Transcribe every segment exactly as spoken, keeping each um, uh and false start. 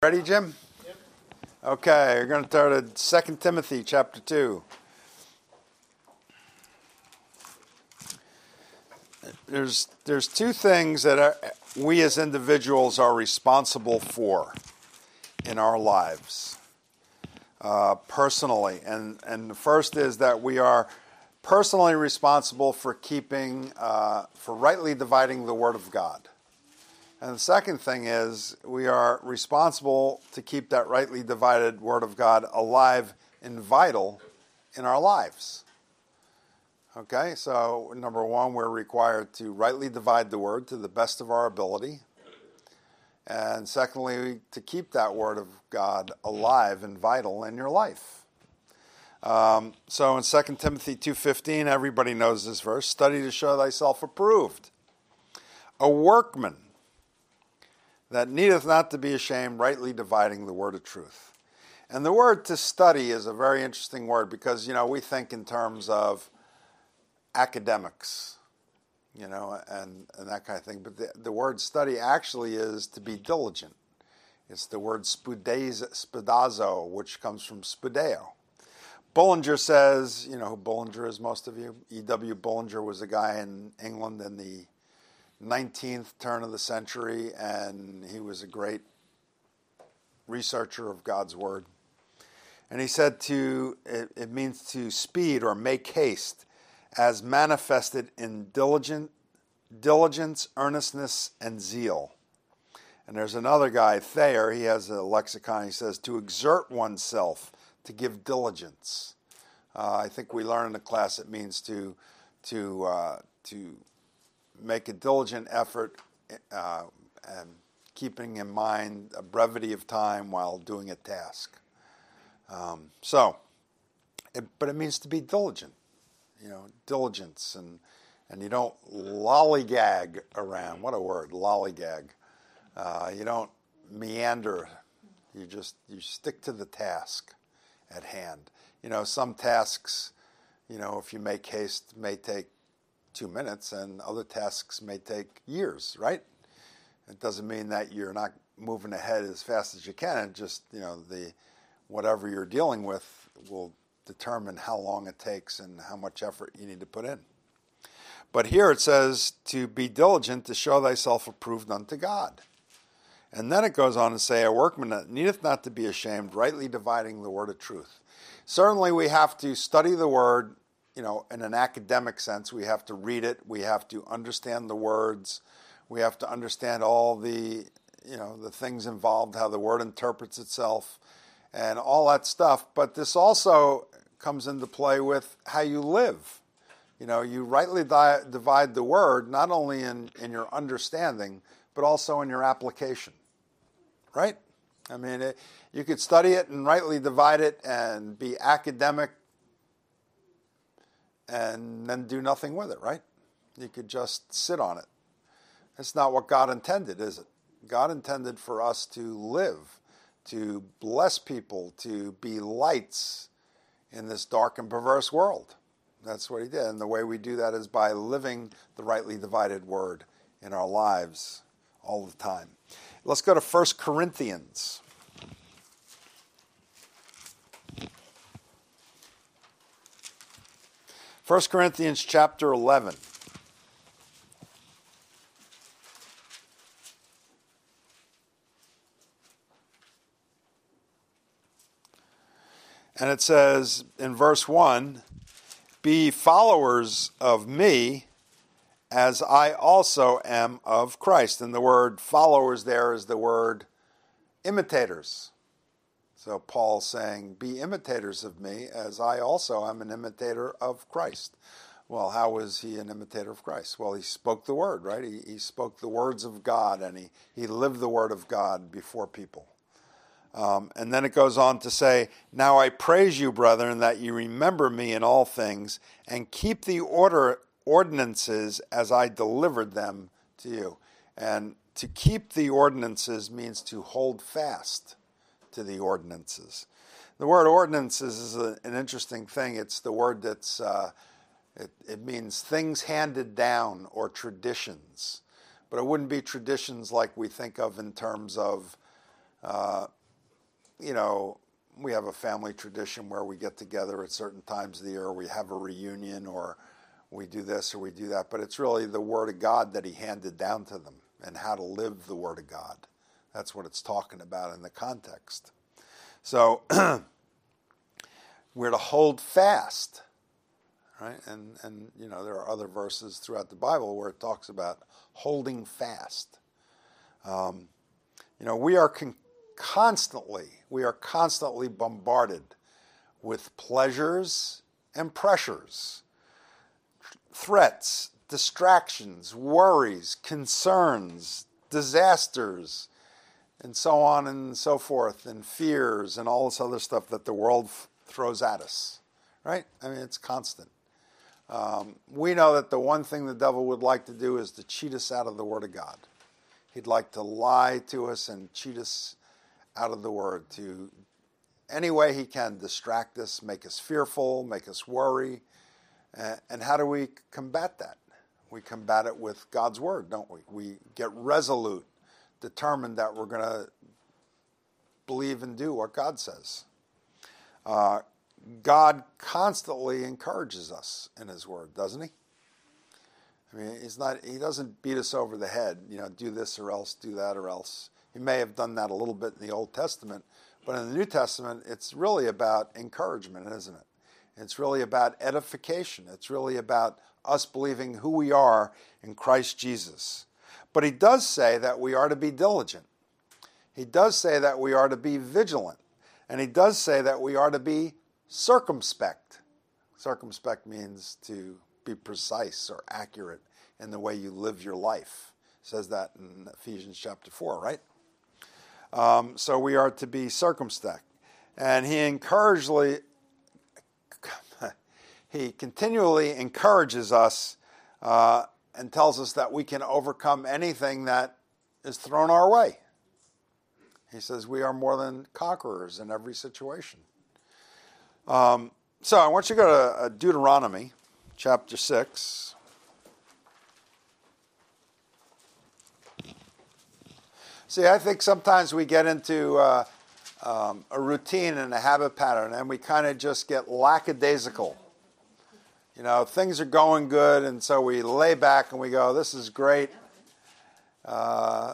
Ready, Jim? Yep. Okay, we're going to start at Second Timothy chapter two. There's there's two things that are, we as individuals are responsible for in our lives, uh, personally. And, and the first is that we are personally responsible for keeping, uh, for rightly dividing the Word of God. And the second thing is we are responsible to keep that rightly divided Word of God alive and vital in our lives. Okay, so number one, we're required to rightly divide the Word to the best of our ability. And secondly, to keep that Word of God alive and vital in your life. Um, so in Second Timothy two fifteen, everybody knows this verse, study to show thyself approved, a workman that needeth not to be ashamed, rightly dividing the word of truth. And the word to study is a very interesting word because, you know, we think in terms of academics, you know, and, and that kind of thing. But the, the word study actually is to be diligent. It's the word spudazo, which comes from spudeo. Bullinger says, you know who Bullinger is, most of you? E W Bullinger was a guy in England in the nineteenth turn of the century, and he was a great researcher of God's Word. And he said to, it, it means to speed or make haste, as manifested in diligent, diligence, earnestness, and zeal. And there's another guy, Thayer, he has a lexicon, he says, to exert oneself, to give diligence. Uh, I think we learned in the class it means to, to, uh, to, make a diligent effort uh, and keeping in mind a brevity of time while doing a task. Um, so, it, but it means to be diligent, you know, diligence, and and you don't lollygag around. What a word, lollygag. Uh, you don't meander. You just you stick to the task at hand. You know, some tasks, you know, if you make haste, may take two minutes, and other tasks may take years, right? It doesn't mean that you're not moving ahead as fast as you can. It just, you know, the whatever you're dealing with will determine how long it takes and how much effort you need to put in. But here it says to be diligent to show thyself approved unto God. And then it goes on to say, a workman that needeth not to be ashamed, rightly dividing the word of truth. Certainly we have to study the word, you know, in an academic sense. We have to read it. We have to understand the words. We have to understand all the, you know, the things involved, how the word interprets itself, and all that stuff. But this also comes into play with how you live. You know, you rightly di- divide the word, not only in, in your understanding, but also in your application, right? I mean, it, you could study it and rightly divide it and be academic and then do nothing with it, right? You could just sit on it. That's not what God intended, is it? God intended for us to live, to bless people, to be lights in this dark and perverse world. That's what he did. And the way we do that is by living the rightly divided word in our lives all the time. Let's go to First Corinthians. First Corinthians chapter eleven. And it says in verse one, be followers of me as I also am of Christ. And the word followers there is the word imitators. So Paul's saying, be imitators of me as I also am an imitator of Christ. Well, how was he an imitator of Christ? Well, he spoke the word, right? He, he spoke the words of God, and he, he lived the word of God before people. Um, and then it goes on to say, now I praise you, brethren, that you remember me in all things and keep the order ordinances as I delivered them to you. And to keep the ordinances means to hold fast to the ordinances. The word ordinances is a, an interesting thing. It's the word that's, uh, it, it means things handed down or traditions. But it wouldn't be traditions like we think of in terms of Uh, you know, we have a family tradition where we get together at certain times of the year, we have a reunion, or we do this or we do that. But it's really the Word of God that he handed down to them and how to live the Word of God. That's what it's talking about in the context. So we're to hold fast, right? And, and, you know, there are other verses throughout the Bible where it talks about holding fast. Um, you know, we are con- constantly, we are constantly bombarded with pleasures and pressures, threats, distractions, worries, concerns, disasters, and so on and so forth, and fears and all this other stuff that the world f- throws at us, right? I mean, it's constant. Um, we know that the one thing the devil would like to do is to cheat us out of the Word of God. He'd like to lie to us and cheat us out of the Word, to any way he can distract us, make us fearful, make us worry. Uh, and how do we combat that? We combat it with God's Word, don't we? We get resolute, determined that we're going to believe and do what God says. Uh, God constantly encourages us in his Word, doesn't he? I mean, he's not, he doesn't beat us over the head, you know, do this or else, do that or else. He may have done that a little bit in the Old Testament, but in the New Testament, it's really about encouragement, isn't it? It's really about edification. It's really about us believing who we are in Christ Jesus. But he does say that we are to be diligent. He does say that we are to be vigilant. And he does say that we are to be circumspect. Circumspect means to be precise or accurate in the way you live your life. It says that in Ephesians chapter four, right? Um, so we are to be circumspect. And he encouragingly, he continually encourages us uh, and tells us that we can overcome anything that is thrown our way. He says we are more than conquerors in every situation. Um, so I want you to go to uh, Deuteronomy chapter six. See, I think sometimes we get into uh, um, a routine and a habit pattern, and we kind of just get lackadaisical. You know, things are going good, and so we lay back and we go, this is great. Uh,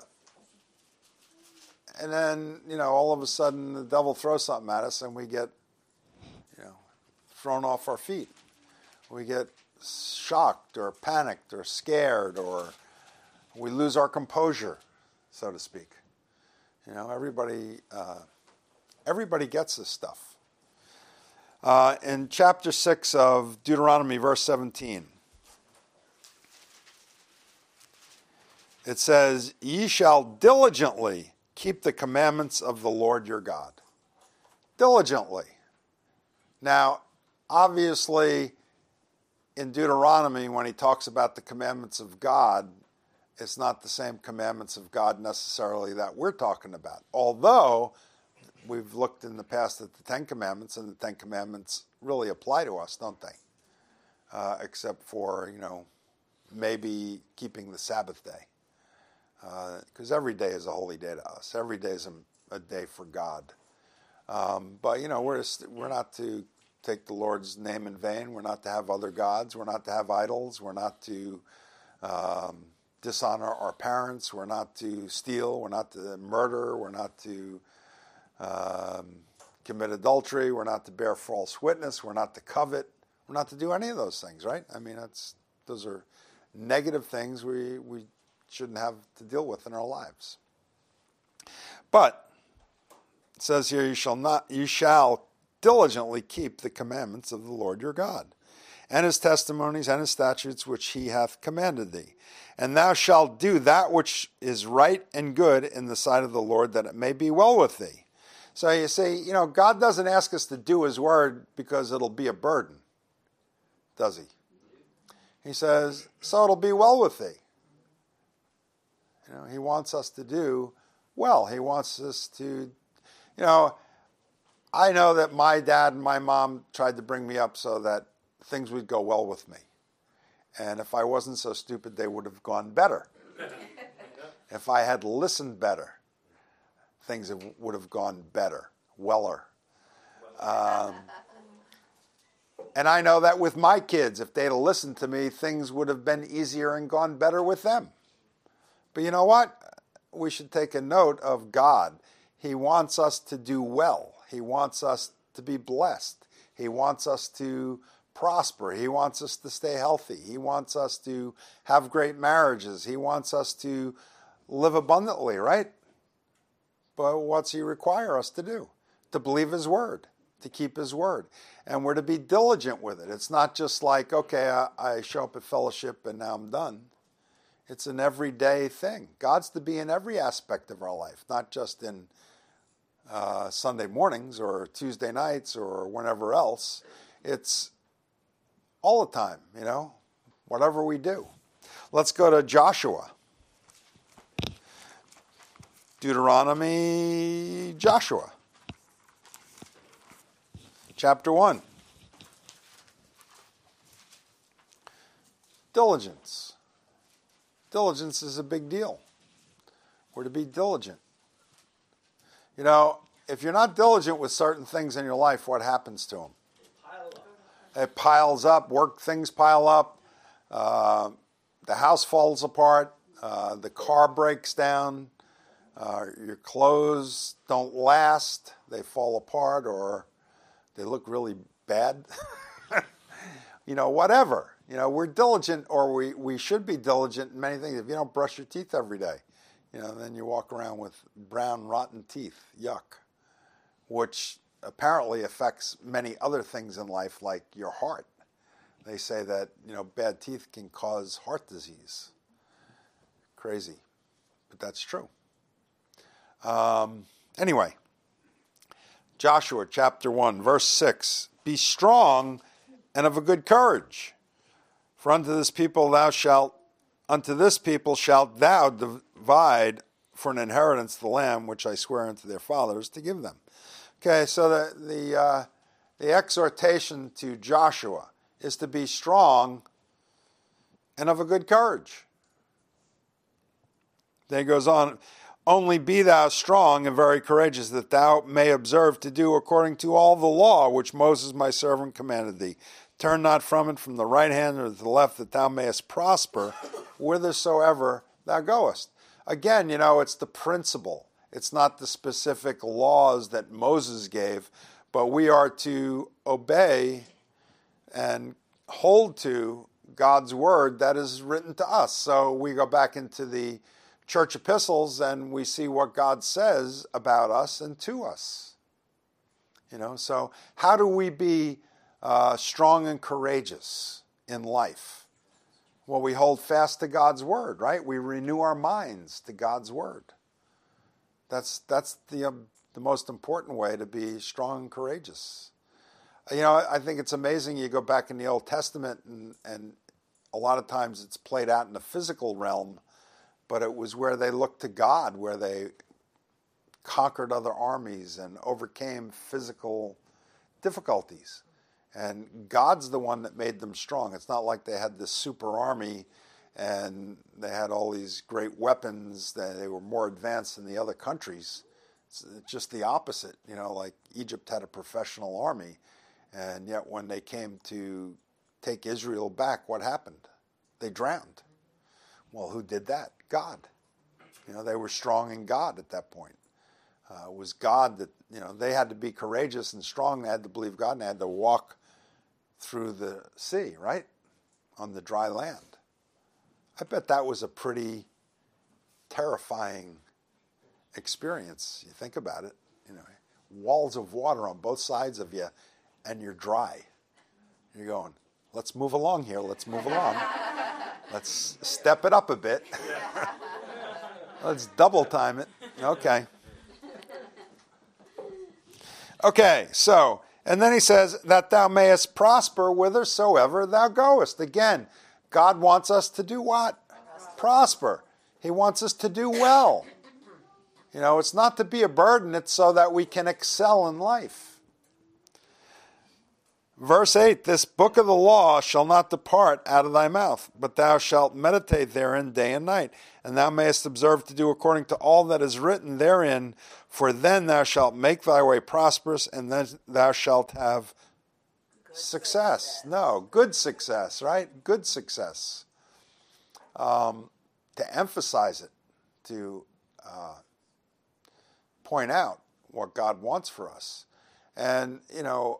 and then, you know, all of a sudden the devil throws something at us and we get, you know, thrown off our feet. We get shocked or panicked or scared, or we lose our composure, so to speak. You know, everybody, uh, everybody gets this stuff. Uh, in chapter six of Deuteronomy, verse seventeen, it says, "Ye shall diligently keep the commandments of the Lord your God." Diligently. Now, obviously, in Deuteronomy, when he talks about the commandments of God, it's not the same commandments of God necessarily that we're talking about. Although, we've looked in the past at the Ten Commandments, and the Ten Commandments really apply to us, don't they? Uh, except for, you know, maybe keeping the Sabbath day. Because uh, every day is a holy day to us. Every day is a, a day for God. Um, but, you know, we're, we're not to take the Lord's name in vain. We're not to have other gods. We're not to have idols. We're not to um, dishonor our parents. We're not to steal. We're not to murder. We're not to um, commit adultery. We're not to bear false witness. We're not to covet. We're not to do any of those things, right? I mean, that's those are negative things we we shouldn't have to deal with in our lives. But it says here, you shall not, you shall diligently keep the commandments of the Lord your God, and his testimonies and his statutes which he hath commanded thee. And thou shalt do that which is right and good in the sight of the Lord, that it may be well with thee. So you see, you know, God doesn't ask us to do his word because it'll be a burden, does he? He says, so it'll be well with thee. You know, he wants us to do well. He wants us to, you know, I know that my dad and my mom tried to bring me up so that things would go well with me. And if I wasn't so stupid, they would have gone better. If I had listened better, things have, would have gone better, weller. Um, and I know that with my kids, if they'd have listened to me, things would have been easier and gone better with them. But you know what? We should take a note of God. He wants us to do well. He wants us to be blessed. He wants us to prosper. He wants us to stay healthy. He wants us to have great marriages. He wants us to live abundantly, right? But what's he require us to do? To believe his word, to keep his word. And we're to be diligent with it. It's not just like, okay, I, I show up at fellowship and now I'm done. It's an everyday thing. God's to be in every aspect of our life, not just in uh, Sunday mornings or Tuesday nights or whenever else. It's all the time, you know, whatever we do. Let's go to Joshua. Deuteronomy, Joshua. Chapter one. Diligence. Diligence is a big deal. We're to be diligent. You know, if you're not diligent with certain things in your life, what happens to them? It piles up. Work things pile up. Uh, the house falls apart. Uh, the car breaks down. Uh, your clothes don't last. They fall apart or they look really bad. You know, whatever. You know, we're diligent, or we, we should be diligent in many things. If you don't brush your teeth every day, you know, then you walk around with brown, rotten teeth. Yuck. Which apparently affects many other things in life, like your heart. They say that, you know, bad teeth can cause heart disease. Crazy. But that's true. Um, anyway, Joshua chapter one, verse six. Be strong and of a good courage. For unto this people thou shalt, unto this people shalt thou divide for an inheritance the land which I swear unto their fathers to give them. Okay, so the the, uh, the exhortation to Joshua is to be strong and of a good courage. Then he goes on, only be thou strong and very courageous, that thou may observe to do according to all the law which Moses my servant commanded thee. Turn not from it from the right hand or to the left, that thou mayest prosper whithersoever thou goest. Again, you know, it's the principle. It's not the specific laws that Moses gave, but we are to obey and hold to God's word that is written to us. So we go back into the church epistles and we see what God says about us and to us. You know, so how do we be uh, strong and courageous in life? Well, we hold fast to God's word, right? We renew our minds to God's word. That's that's the um, the most important way to be strong and courageous. You know, I think it's amazing. You go back in the Old Testament, and, and a lot of times it's played out in the physical realm, but it was where they looked to God, where they conquered other armies and overcame physical difficulties. And God's the one that made them strong. It's not like they had this super army and they had all these great weapons, that they were more advanced than the other countries. It's just the opposite. You know, like Egypt had a professional army, and yet when they came to take Israel back, what happened? They drowned. Well, who did that? God. You know, they were strong in God at that point. Uh, it was God that, you know, they had to be courageous and strong. They had to believe God, and they had to walk through the sea, right? On the dry land. I bet that was a pretty terrifying experience. You think about it, you know, walls of water on both sides of you, and you're dry. You're going, let's move along here. Let's move along. Let's step it up a bit. Let's double time it. Okay. Okay, so, and then he says, that thou mayest prosper whithersoever thou goest. Again, God wants us to do what? Prosper. He wants us to do well. You know, it's not to be a burden, it's so that we can excel in life. Verse eight, this book of the law shall not depart out of thy mouth, but thou shalt meditate therein day and night, and thou mayest observe to do according to all that is written therein, For then thou shalt make thy way prosperous, and then thou shalt have success. No, good success, right? Good success. Um, to emphasize it, to uh, point out what God wants for us. And, you know,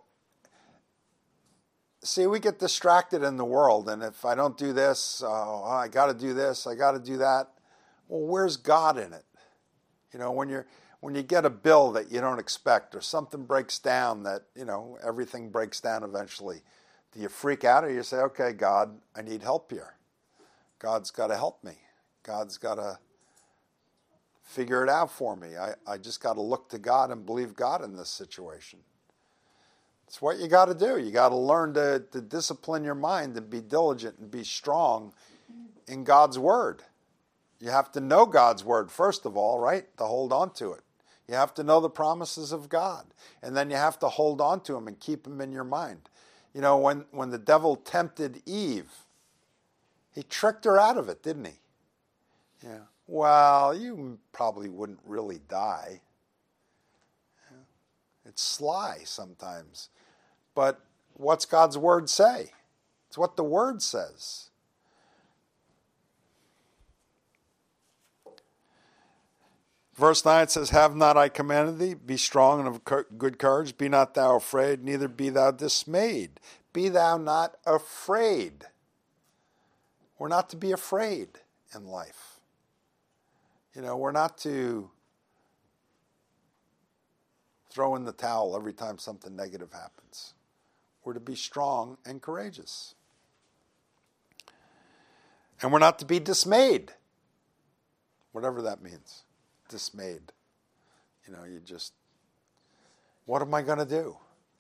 see, we get distracted in the world, and if I don't do this, oh, I got to do this, I got to do that. Well, where's God in it? You know, when you're when you get a bill that you don't expect, or something breaks down that, you know, everything breaks down eventually, do you freak out, or you say, okay, God, I need help here. God's got to help me. God's got to figure it out for me. I, I just got to look to God and believe God in this situation. It's what you got to do. You got to learn to, to discipline your mind and be diligent and be strong in God's word. You have to know God's word, first of all, right? To hold on to it. You have to know the promises of God. And then you have to hold on to them and keep them in your mind. You know, when, when the devil tempted Eve, he tricked her out of it, didn't he? Yeah. Well, you probably wouldn't really die. Yeah. It's sly sometimes. But what's God's word say? It's what the word says. Verse nine says, have not I commanded thee? Be strong and of good courage. Be not thou afraid, neither be thou dismayed. Be thou not afraid. We're not to be afraid in life. You know, we're not to throw in the towel every time something negative happens. We're to be strong and courageous. And we're not to be dismayed, whatever that means. Dismayed. You know, you just, what am I going to do?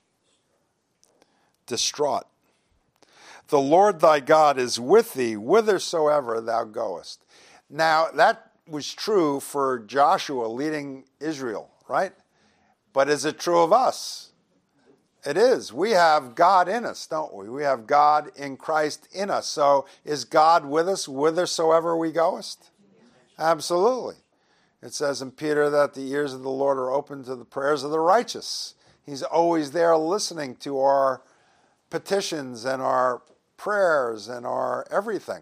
Distraught. The Lord thy God is with thee whithersoever thou goest. Now, that was true for Joshua leading Israel, right? But is it true of us? It is. We have God in us, don't we? We have God in Christ in us. So is God with us whithersoever we goest? Absolutely. It says in Peter that the ears of the Lord are open to the prayers of the righteous. He's always there listening to our petitions and our prayers and our everything.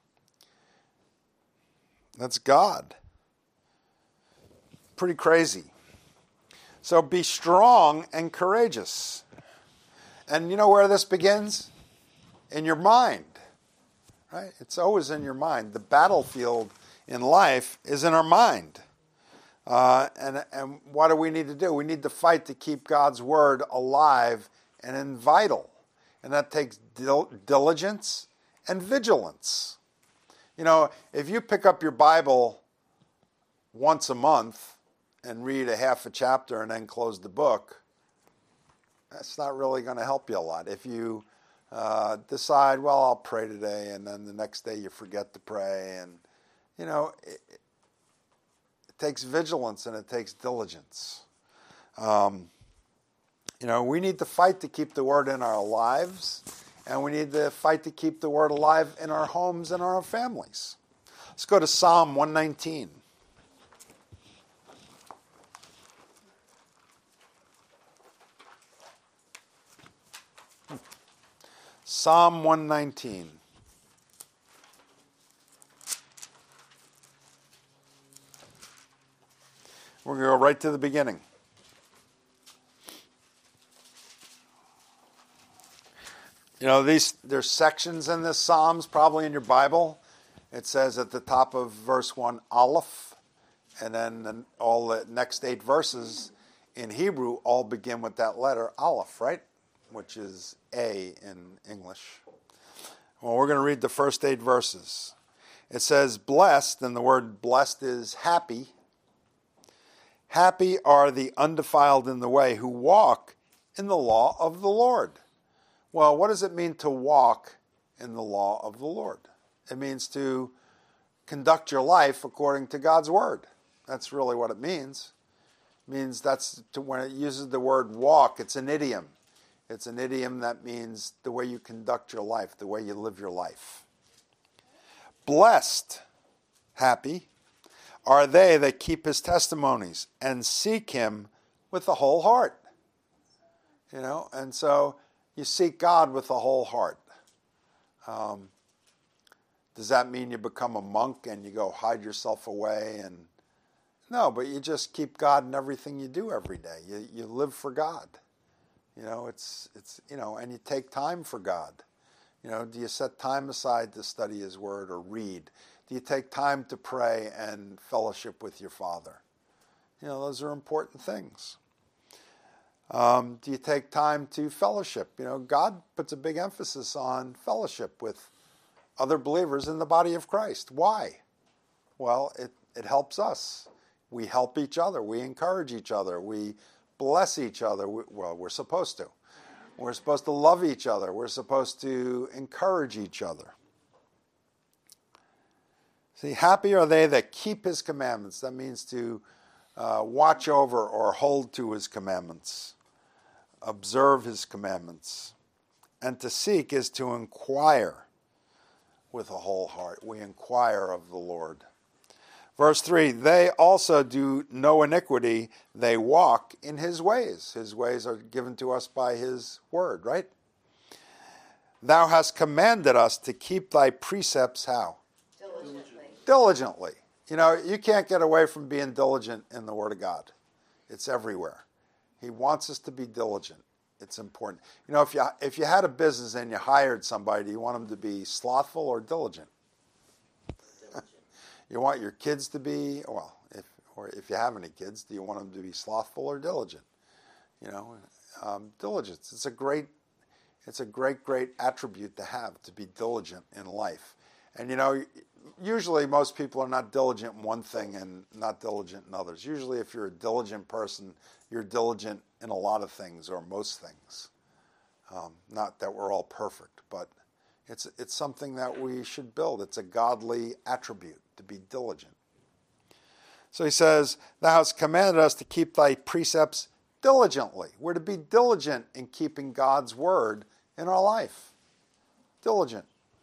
That's God. Pretty crazy. So be strong and courageous. And you know where this begins? In your mind. Right? It's always in your mind. The battlefield in life is in our mind. Uh, and, and what do we need to do? We need to fight to keep God's word alive and in vital. And that takes dil- diligence and vigilance. You know, if you pick up your Bible once a month and read a half a chapter and then close the book, that's not really going to help you a lot. If you uh, decide, well, I'll pray today, and then the next day you forget to pray, and you know, it, it takes vigilance and it takes diligence. Um, you know, we need to fight to keep the word in our lives, and we need to fight to keep the word alive in our homes and our families. Let's go to Psalm one nineteen. Psalm one nineteen. We're going to go right to the beginning. You know, these there's sections in this Psalms, probably in your Bible. It says at the top of verse one, Aleph, and then all the next eight verses in Hebrew all begin with that letter, Aleph, right? Which is A in English. Well, we're going to read the first eight verses. It says, blessed, and the word blessed is happy. Happy are the undefiled in the way who walk in the law of the Lord. Well, what does it mean to walk in the law of the Lord? It means to conduct your life according to God's word. That's really what it means. It means that's to, when it uses the word walk, it's an idiom. It's an idiom that means the way you conduct your life, the way you live your life. Blessed, happy, are they that keep his testimonies and seek him with the whole heart. You know, and so you seek God with the whole heart. Um, does that mean you become a monk and you go hide yourself away? And no, but you just keep God in everything you do every day. You you live for God. You know, it's it's you know, and you take time for God. You know, do you set time aside to study his word or read? Do you take time to pray and fellowship with your Father? You know, those are important things. Um, do you take time to fellowship? You know, God puts a big emphasis on fellowship with other believers in the body of Christ. Why? Well, it, it helps us. We help each other. We encourage each other. We bless each other. We, well, we're supposed to. We're supposed to love each other. We're supposed to encourage each other. See, happy are they that keep his commandments. That means to uh, watch over or hold to his commandments, observe his commandments. And to seek is to inquire with a whole heart. We inquire of the Lord. Verse three, they also do no iniquity. They walk in his ways. His ways are given to us by his word, right? Thou hast commanded us to keep thy precepts how? Diligently. You know, you can't get away from being diligent in the Word of God. It's everywhere. He wants us to be diligent. It's important. You know, if you if you had a business and you hired somebody, do you want them to be slothful or diligent? Diligent. You want your kids to be, well, if or if you have any kids, do you want them to be slothful or diligent? You know, um, diligence. It's a great, it's a great, great attribute to have, to be diligent in life. And you know, usually most people are not diligent in one thing and not diligent in others. Usually if you're a diligent person, you're diligent in a lot of things or most things. Um, not that we're all perfect, but it's it's something that we should build. It's a godly attribute to be diligent. So he says, thou hast commanded us to keep thy precepts diligently. We're to be diligent in keeping God's word in our life. Diligent.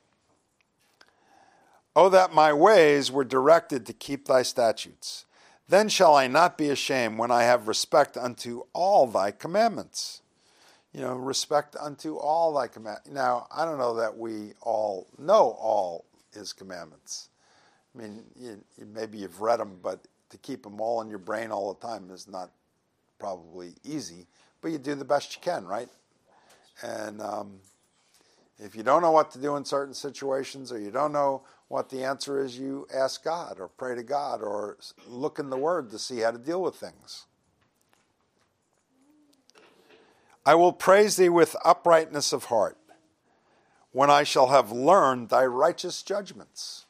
Oh, that my ways were directed to keep thy statutes. Then shall I not be ashamed when I have respect unto all thy commandments. You know, respect unto all thy commandments. Now, I don't know that we all know all his commandments. I mean, you, you, maybe you've read them, but to keep them all in your brain all the time is not probably easy. But you do the best you can, right? And um, if you don't know what to do in certain situations, or you don't know what the answer is, you ask God or pray to God or look in the Word to see how to deal with things. I will praise thee with uprightness of heart when I shall have learned thy righteous judgments.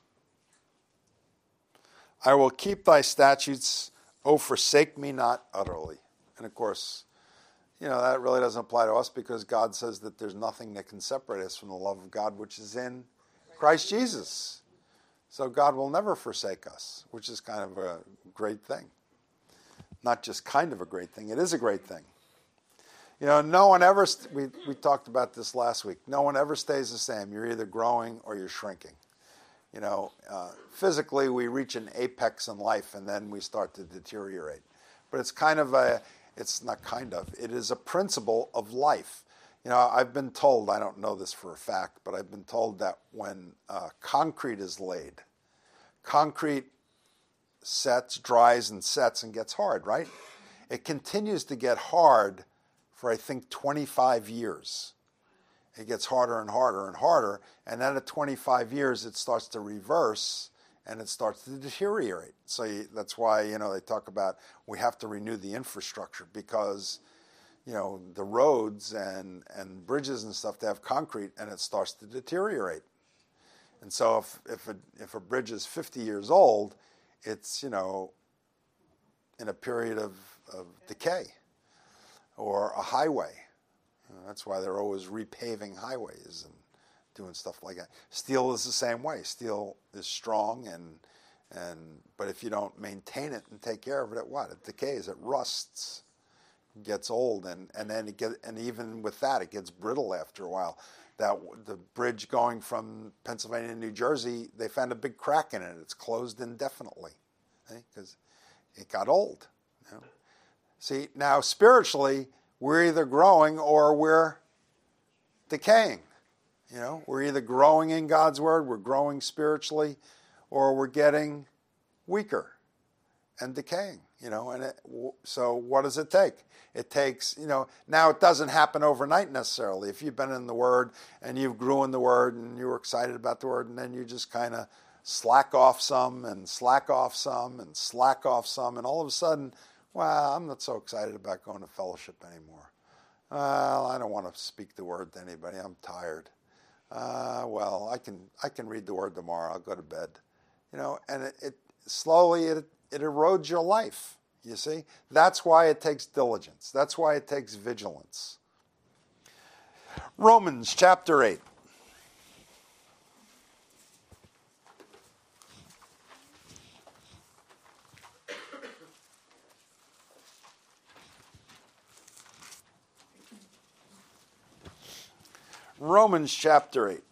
I will keep thy statutes, O forsake me not utterly. And of course, you know, that really doesn't apply to us because God says that there's nothing that can separate us from the love of God which is in Christ Jesus. So God will never forsake us, which is kind of a great thing. Not just kind of a great thing, it is a great thing. You know, no one ever, st- we, we talked about this last week, no one ever stays the same. You're either growing or you're shrinking. You know, uh, physically we reach an apex in life and then we start to deteriorate. But it's kind of a, it's not kind of, it is a principle of life. You know, I've been told, I don't know this for a fact, but I've been told that when uh, concrete is laid, concrete sets, dries and sets and gets hard, right? It continues to get hard for, I think, twenty-five years. It gets harder and harder and harder, and then at twenty-five years, it starts to reverse and it starts to deteriorate. So you, that's why, you know, they talk about we have to renew the infrastructure because, you know, the roads and, and bridges and stuff, they have concrete and it starts to deteriorate. And so if if a, if a bridge is fifty years old, it's, you know, in a period of, of decay. Or a highway. You know, that's why they're always repaving highways and doing stuff like that. Steel is the same way. Steel is strong, and and but if you don't maintain it and take care of it, it what? It decays. It rusts. It gets old, and, and then it get and even with that, it gets brittle after a while. That the bridge going from Pennsylvania to New Jersey, they found a big crack in it. It's closed indefinitely. because it got old. You know? See, now spiritually, we're either growing or we're decaying. You know, we're either growing in God's word, we're growing spiritually, or we're getting weaker and decaying. You know, and it, so what does it take? It takes, you know, now it doesn't happen overnight necessarily. If you've been in the Word and you've grew in the Word and you were excited about the Word, and then you just kind of slack off some and slack off some and slack off some, and all of a sudden, well, I'm not so excited about going to fellowship anymore. Well, I don't want to speak the Word to anybody. I'm tired. Uh, well, I can I can read the Word tomorrow. I'll go to bed. You know, and it, it slowly it it erodes your life. You see? That's why it takes diligence. That's why it takes vigilance. Romans chapter eight. Romans chapter eight.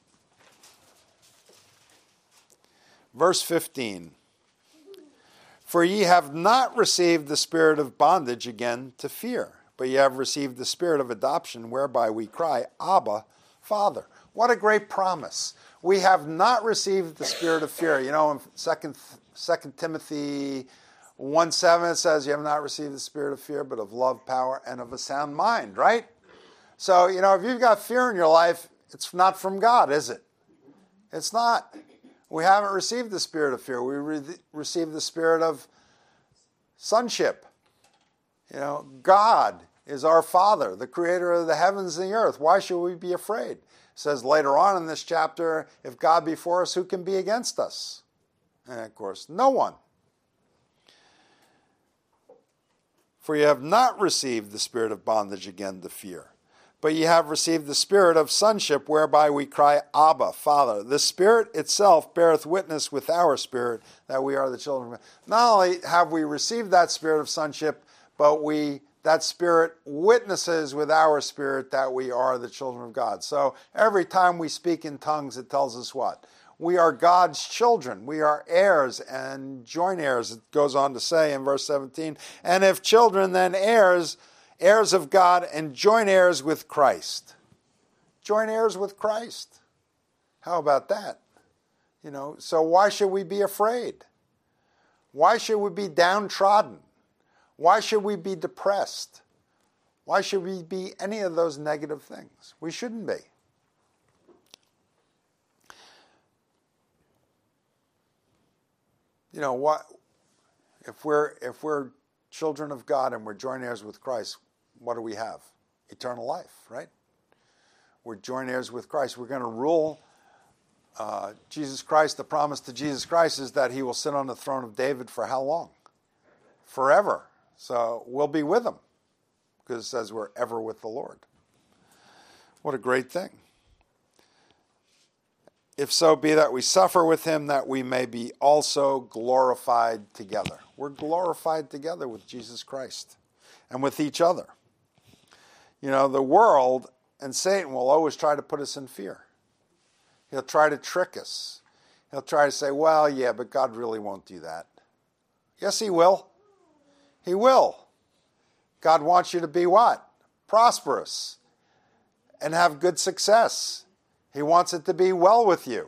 Verse fifteen. For ye have not received the spirit of bondage again to fear, but ye have received the spirit of adoption, whereby we cry, Abba, Father. What a great promise. We have not received the spirit of fear. You know, in Second Timothy one seven, it says, you have not received the spirit of fear, but of love, power, and of a sound mind, right? So, you know, if you've got fear in your life, it's not from God, is it? It's not. We haven't received the spirit of fear. We re- received the spirit of sonship. You know, God is our Father, the creator of the heavens and the earth. Why should we be afraid? It says later on in this chapter, if God be for us, who can be against us? And of course, no one. For ye have not received the spirit of bondage again to fear, but ye have received the spirit of sonship, whereby we cry, Abba, Father. The Spirit itself beareth witness with our spirit that we are the children of God. Not only have we received that spirit of sonship, but we that Spirit witnesses with our spirit that we are the children of God. So every time we speak in tongues, it tells us what? We are God's children. We are heirs and joint heirs, it goes on to say in verse seventeen. And if children, then heirs, heirs of God, and joint heirs with Christ. Joint heirs with Christ. How about that? You know, so why should we be afraid? Why should we be downtrodden? Why should we be depressed? Why should we be any of those negative things? We shouldn't be. You know what? If we're if we're children of God and we're joint heirs with Christ, what do we have? Eternal life, right? We're joint heirs with Christ. We're going to rule. Uh, Jesus Christ, the promise to Jesus Christ is that he will sit on the throne of David for how long? Forever. So we'll be with him because it says we're ever with the Lord. What a great thing. If so be that we suffer with him, that we may be also glorified together. We're glorified together with Jesus Christ and with each other. You know, the world and Satan will always try to put us in fear. He'll try to trick us. He'll try to say, well, yeah, but God really won't do that. Yes, he will. He will. God wants you to be what? Prosperous and have good success. He wants it to be well with you.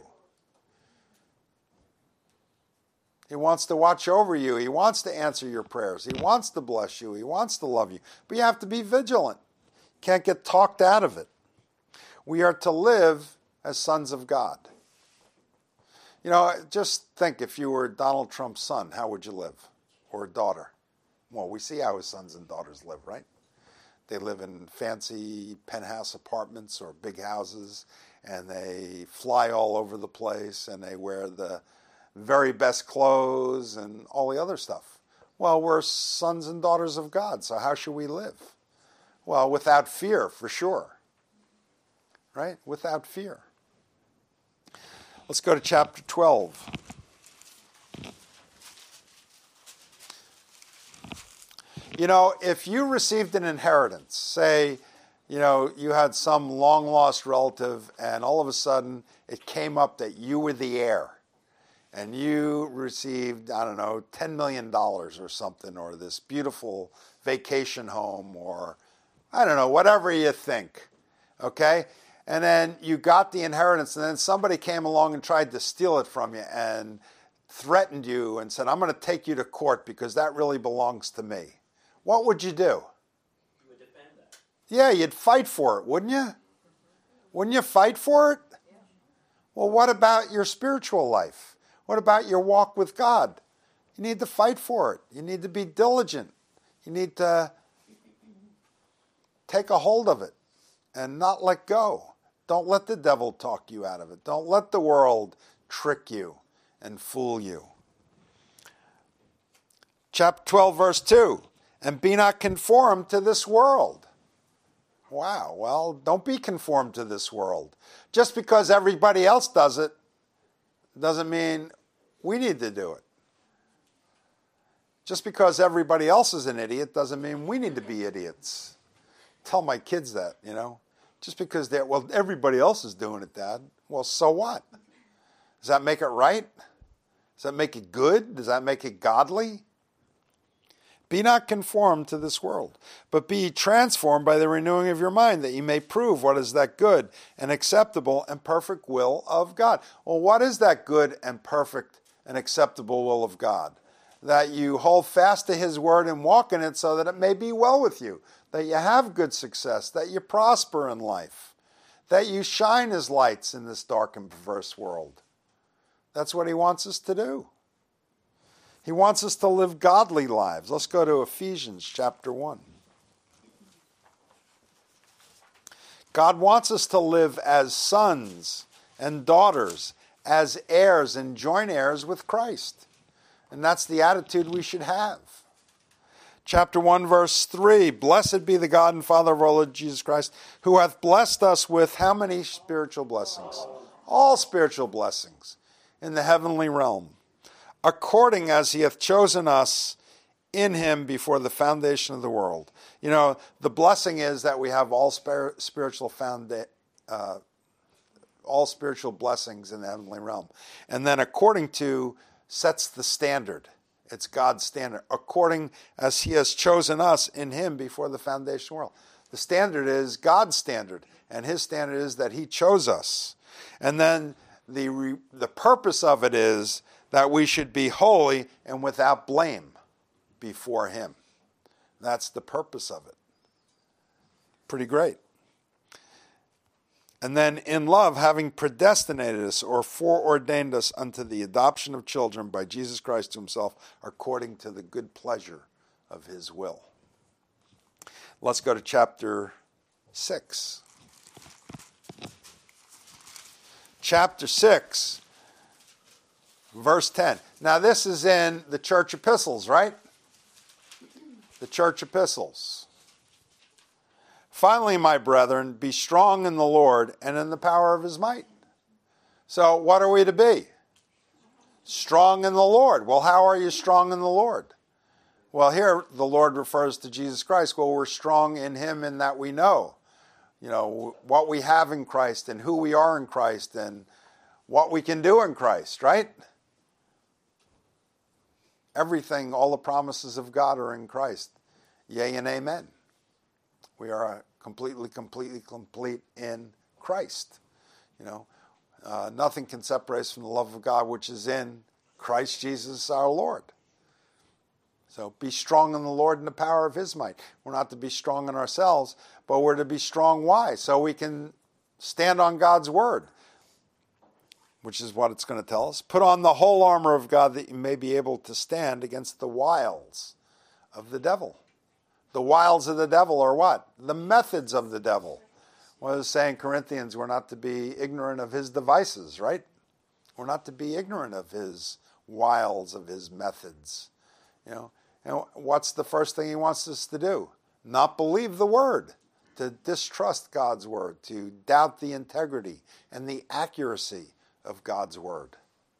He wants to watch over you. He wants to answer your prayers. He wants to bless you. He wants to love you. But you have to be vigilant. You can't get talked out of it. We are to live as sons of God. You know, just think if you were Donald Trump's son, how would you live? Or daughter? Well, we see how his sons and daughters live, right? They live in fancy penthouse apartments or big houses, and they fly all over the place, and they wear the very best clothes and all the other stuff. Well, we're sons and daughters of God, so how should we live? Well, without fear, for sure. Right? Without fear. Let's go to chapter twelve. You know, if you received an inheritance, say, you know, you had some long-lost relative, and all of a sudden it came up that you were the heir. and you received, I don't know, ten million dollars or something, or this beautiful vacation home, or I don't know, whatever you think, okay? And then you got the inheritance, and then somebody came along and tried to steal it from you and threatened you and said, I'm going to take you to court because that really belongs to me. What would you do? You would defend that. Yeah, you'd fight for it, wouldn't you? Wouldn't you fight for it? Yeah. Well, what about your spiritual life? What about your walk with God? You need to fight for it. You need to be diligent. You need to take a hold of it and not let go. Don't let the devil talk you out of it. Don't let the world trick you and fool you. Chapter twelve, verse two, and be not conformed to this world. Wow, well, don't be conformed to this world. Just because everybody else does it doesn't mean we need to do it. Just because everybody else is an idiot doesn't mean we need to be idiots. Tell my kids that, you know. Just because they're, well, everybody else is doing it, Dad. Well, so what? Does that make it right? Does that make it good? Does that make it godly? Be not conformed to this world, but be transformed by the renewing of your mind, that you may prove what is that good and acceptable and perfect will of God. Well, what is that good and perfect and acceptable will of God? That you hold fast to his word and walk in it so that it may be well with you, that you have good success, that you prosper in life, that you shine as lights in this dark and perverse world. That's what he wants us to do. He wants us to live godly lives. Let's go to Ephesians chapter one. God wants us to live as sons and daughters, as heirs and joint heirs with Christ. And that's the attitude we should have. Chapter one, verse three, blessed be the God and Father of our Lord Jesus Christ, who hath blessed us with how many spiritual blessings? All spiritual blessings in the heavenly realm, according as he hath chosen us in him before the foundation of the world. You know, the blessing is that we have all spir- spiritual founda- uh, all spiritual blessings in the heavenly realm. And then according to sets the standard. It's God's standard. According as he has chosen us in him before the foundation of the world. The standard is God's standard. And his standard is that he chose us. And then the re- the purpose of it is that we should be holy and without blame before him. That's the purpose of it. Pretty great. And then in love, having predestinated us or foreordained us unto the adoption of children by Jesus Christ to himself, according to the good pleasure of his will. Let's go to chapter six. Chapter six, verse ten. Now this is in the church epistles, right? The church epistles. Finally, my brethren, be strong in the Lord and in the power of his might. So what are we to be? Strong in the Lord. Well, how are you strong in the Lord? Well, here the Lord refers to Jesus Christ. Well, we're strong in him in that we know, you know, what we have in Christ and who we are in Christ and what we can do in Christ, right? Everything, all the promises of God are in Christ. Yea and amen. We are completely, completely, complete in Christ. You know, uh, nothing can separate us from the love of God, which is in Christ Jesus our Lord. So be strong in the Lord and the power of his might. We're not to be strong in ourselves, but we're to be strong. Why? So we can stand on God's word, which is what it's going to tell us. Put on the whole armor of God that you may be able to stand against the wiles of the devil. The wiles of the devil are what? The methods of the devil. What is saying Corinthians, we're not to be ignorant of his devices, right? We're not to be ignorant of his wiles, of his methods. You know, and what's the first thing he wants us to do? Not believe the word, to distrust God's word, to doubt the integrity and the accuracy of God's word.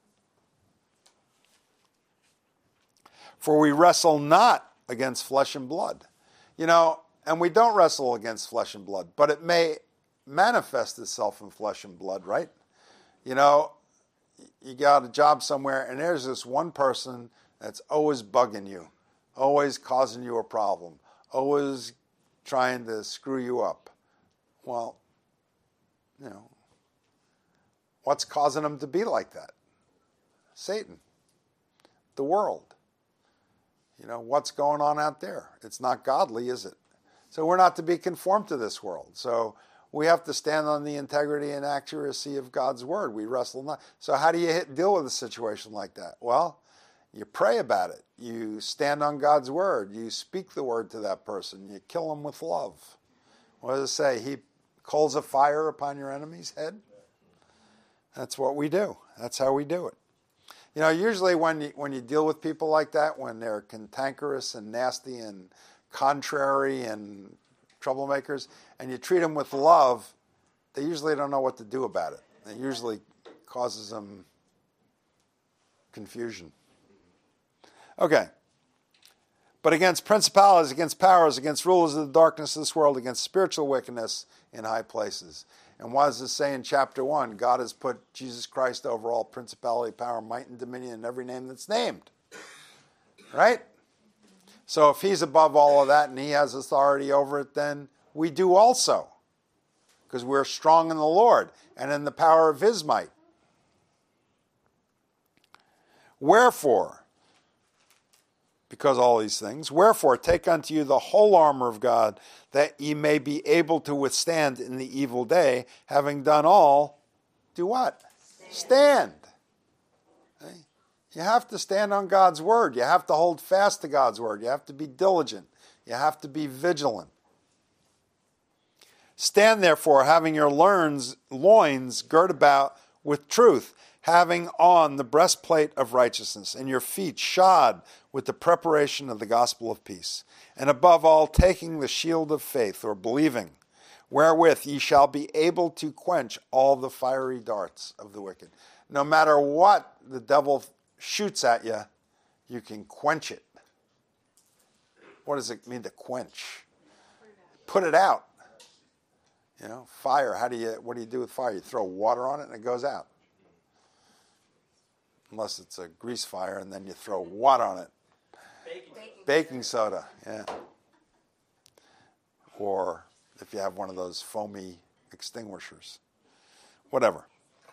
For we wrestle not against flesh and blood. You know, and we don't wrestle against flesh and blood, but it may manifest itself in flesh and blood, right? You know, you got a job somewhere, and there's this one person that's always bugging you, always causing you a problem, always trying to screw you up. Well, you know, what's causing them to be like that? Satan, the world. You know, what's going on out there? It's not godly, is it? So we're not to be conformed to this world. So we have to stand on the integrity and accuracy of God's word. We wrestle not. So how do you hit, deal with a situation like that? Well, you pray about it. You stand on God's word. You speak the word to that person. You kill them with love. What does it say? He coals of fire upon your enemy's head. That's what we do. That's how we do it. You know, usually when you, when you deal with people like that, when they're cantankerous and nasty and contrary and troublemakers, and you treat them with love, they usually don't know what to do about it. It usually causes them confusion. Okay. But against principalities, against powers, against rulers of the darkness of this world, against spiritual wickedness in high places. And what does it say in chapter one? God has put Jesus Christ over all principality, power, might, and dominion, and every name that's named. Right? So if he's above all of that and he has authority over it, then we do also. Because we're strong in the Lord and in the power of his might. Wherefore, because all these things, wherefore take unto you the whole armor of God, that ye may be able to withstand in the evil day, having done all, do what? Stand. Stand. Okay? You have to stand on God's word. You have to hold fast to God's word. You have to be diligent. You have to be vigilant. Stand therefore, having your loins, loins girt about with truth, having on the breastplate of righteousness, and your feet shod with the preparation of the gospel of peace. And above all, taking the shield of faith, or believing, wherewith ye shall be able to quench all the fiery darts of the wicked. No matter what the devil shoots at you, you can quench it. What does it mean to quench? Put it out. You know, fire, how do you, what do you do with fire? You throw water on it and it goes out. Unless it's a grease fire, and then you throw water on it. Baking, Baking soda, yeah. Or if you have one of those foamy extinguishers. Whatever.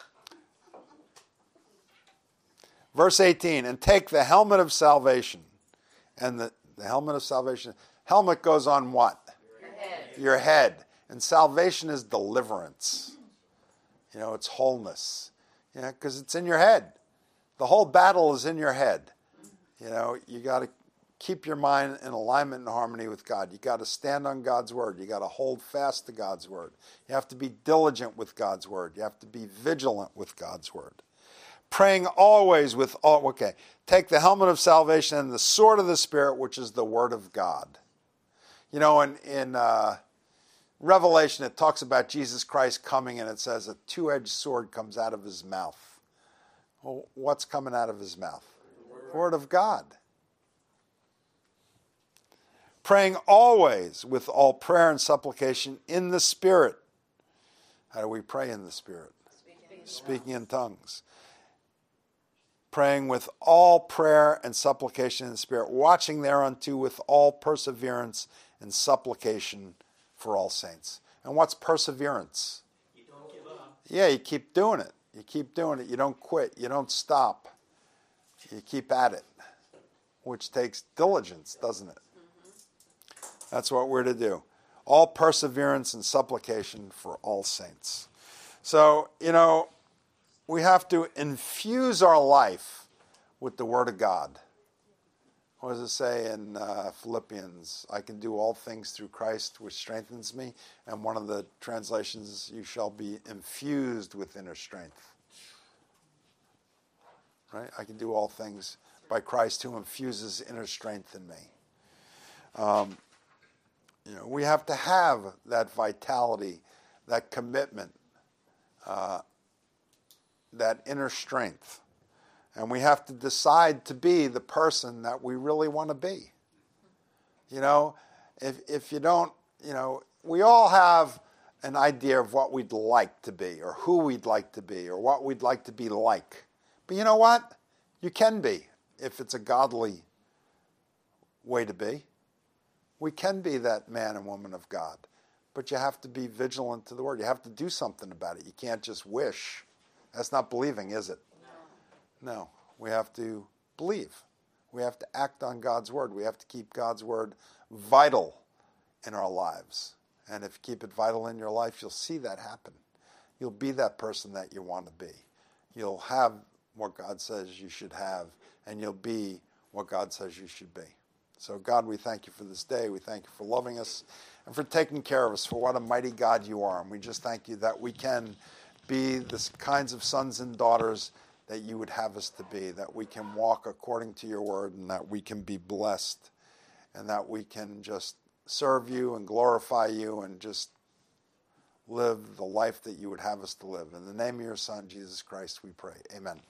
Verse eighteen, and take the helmet of salvation. And the, the helmet of salvation, helmet goes on what? Your head. Your head. And salvation is deliverance. You know, it's wholeness. Yeah, because it's in your head. The whole battle is in your head. You know, you got to keep your mind in alignment and harmony with God. You got to stand on God's word. You got to hold fast to God's word. You have to be diligent with God's word. You have to be vigilant with God's word. Praying always with all, okay, take the helmet of salvation and the sword of the Spirit, which is the word of God. You know, in, in uh, Revelation, it talks about Jesus Christ coming, and it says a two-edged sword comes out of his mouth. Well, what's coming out of his mouth? The word of God. Praying always with all prayer and supplication in the Spirit. How do we pray in the Spirit? Speaking, Speaking in tongues. Praying with all prayer and supplication in the Spirit, watching thereunto with all perseverance and supplication for all saints. And what's perseverance? You don't give up. Yeah, you keep doing it. You keep doing it. You don't quit. You don't stop. You keep at it, which takes diligence, doesn't it? Mm-hmm. That's what we're to do. All perseverance and supplication for all saints. So, you know, we have to infuse our life with the Word of God. What does it say in uh, Philippians? I can do all things through Christ, which strengthens me. And one of the translations, you shall be infused with inner strength. Right? I can do all things by Christ who infuses inner strength in me. Um, you know, we have to have that vitality, that commitment, uh, that inner strength. And we have to decide to be the person that we really want to be. You know, if if you don't, you know, we all have an idea of what we'd like to be or who we'd like to be or what we'd like to be like. But you know what? You can be, if it's a godly way to be. We can be that man and woman of God. But you have to be vigilant to the word. You have to do something about it. You can't just wish. That's not believing, is it? No. No. We have to believe. We have to act on God's word. We have to keep God's word vital in our lives. And if you keep it vital in your life, you'll see that happen. You'll be that person that you want to be. You'll have what God says you should have, and you'll be what God says you should be. So God, we thank you for this day. We thank you for loving us and for taking care of us, for what a mighty God you are. And we just thank you that we can be the kinds of sons and daughters that you would have us to be, that we can walk according to your word, and that we can be blessed, and that we can just serve you and glorify you and just live the life that you would have us to live. In the name of your Son, Jesus Christ, we pray. Amen.